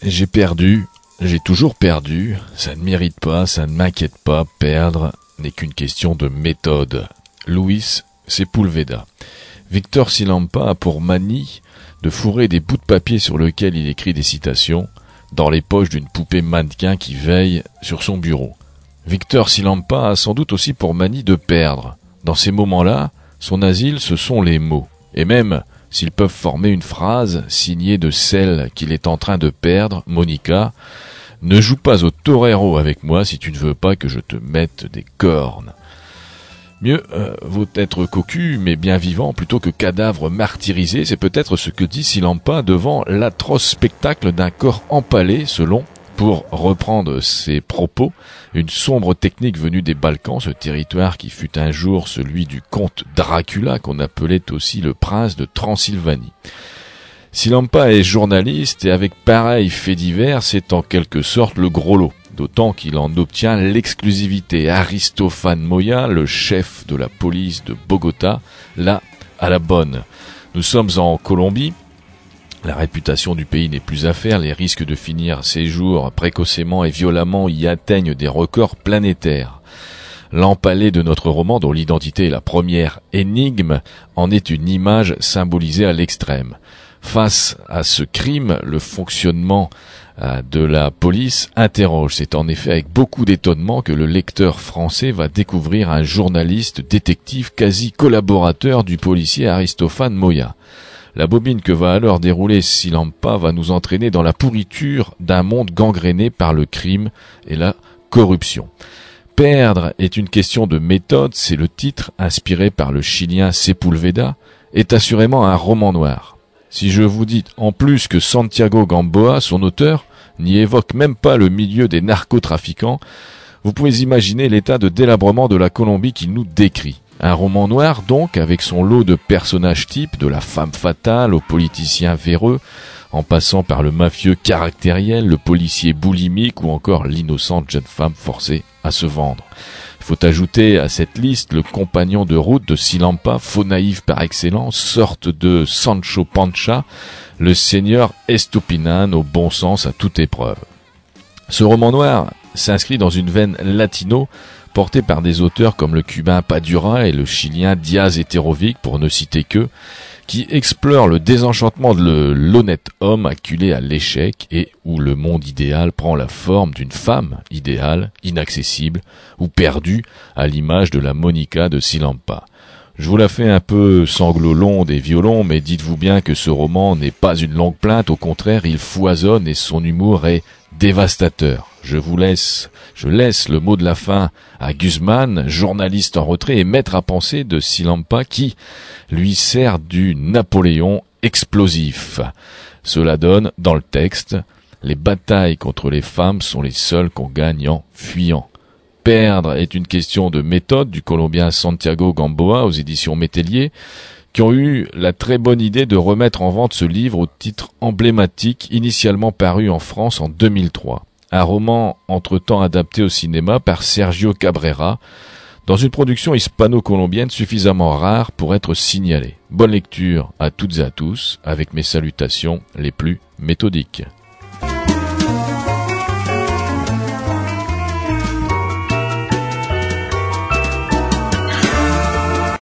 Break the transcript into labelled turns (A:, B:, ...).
A: J'ai perdu, j'ai toujours perdu, ça ne mérite pas, ça ne m'inquiète pas, perdre n'est qu'une question de méthode. Luis Sepulveda. Victor Silampa a pour manie de fourrer des bouts de papier sur lesquels il écrit des citations dans les poches d'une poupée mannequin qui veille sur son bureau. Victor Silampa a sans doute aussi pour manie de perdre. Dans ces moments-là, son asile, ce sont les mots. Et même s'ils peuvent former une phrase signée de celle qu'il est en train de perdre, Monica, ne joue pas au torero avec moi si tu ne veux pas que je te mette des cornes. Mieux vaut être cocu mais bien vivant plutôt que cadavre martyrisé, c'est peut-être ce que dit Silampa devant l'atroce spectacle d'un corps empalé selon, pour reprendre ses propos, une sombre technique venue des Balkans, ce territoire qui fut un jour celui du comte Dracula qu'on appelait aussi le prince de Transylvanie. Silampa est journaliste et avec pareil fait divers, c'est en quelque sorte le gros lot. D'autant qu'il en obtient l'exclusivité. Aristophane Moya, le chef de la police de Bogota, là, à la bonne. Nous sommes en Colombie. La réputation du pays n'est plus à faire. Les risques de finir ses jours précocement et violemment y atteignent des records planétaires. L'empalé de notre roman, dont l'identité est la première énigme, en est une image symbolisée à l'extrême. Face à ce crime, le fonctionnement de la police interroge. C'est en effet avec beaucoup d'étonnement que le lecteur français va découvrir un journaliste détective quasi collaborateur du policier Aristophane Moya. La bobine que va alors dérouler Silampa va nous entraîner dans la pourriture d'un monde gangréné par le crime et la corruption. Perdre est une question de méthode, c'est le titre, inspiré par le Chilien Sepulveda, est assurément un roman noir. Si je vous dis en plus que Santiago Gamboa, son auteur, n'y évoque même pas le milieu des narcotrafiquants, vous pouvez imaginer l'état de délabrement de la Colombie qu'il nous décrit. Un roman noir donc, avec son lot de personnages types, de la femme fatale au politicien véreux, en passant par le mafieux caractériel, le policier boulimique ou encore l'innocente jeune femme forcée à se vendre. Il faut ajouter à cette liste le compagnon de route de Silampa, faux naïf par excellence, sorte de Sancho Panza, le seigneur Estopinan au bon sens à toute épreuve. Ce roman noir s'inscrit dans une veine latino portée par des auteurs comme le cubain Padura et le chilien Diaz Eterovic, pour ne citer qu'eux, qui explorent le désenchantement de l'honnête homme acculé à l'échec et où le monde idéal prend la forme d'une femme idéale, inaccessible ou perdue, à l'image de la Monica de Silampa. Je vous la fais un peu sanglot des violons, mais dites-vous bien que ce roman n'est pas une longue plainte, au contraire, il foisonne et son humour est dévastateur. Je laisse le mot de la fin à Guzman, journaliste en retrait et maître à penser de Silampa qui lui sert du Napoléon explosif. Cela donne, dans le texte, les batailles contre les femmes sont les seules qu'on gagne en fuyant. Perdre est une question de méthode du Colombien Santiago Gamboa aux éditions Métellier, qui ont eu la très bonne idée de remettre en vente ce livre au titre emblématique, initialement paru en France en 2003. Un roman entre-temps adapté au cinéma par Sergio Cabrera, dans une production hispano-colombienne suffisamment rare pour être signalée. Bonne lecture à toutes et à tous, avec mes salutations les plus méthodiques.